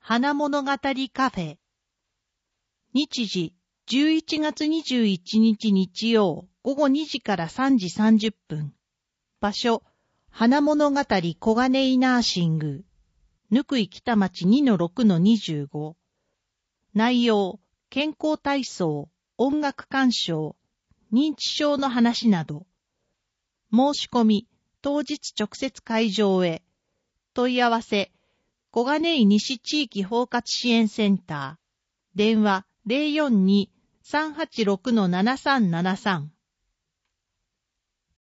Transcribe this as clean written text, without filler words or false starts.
花物語カフェ。日時11月21日日曜午後2時から3時30分。場所、花物語小金井ナーシング。ぬくい北町 2-6-25。内容、健康体操、音楽鑑賞、認知症の話など。申し込み、当日直接会場へ。問い合わせ、小金井西地域包括支援センター。電話 042-386-7373。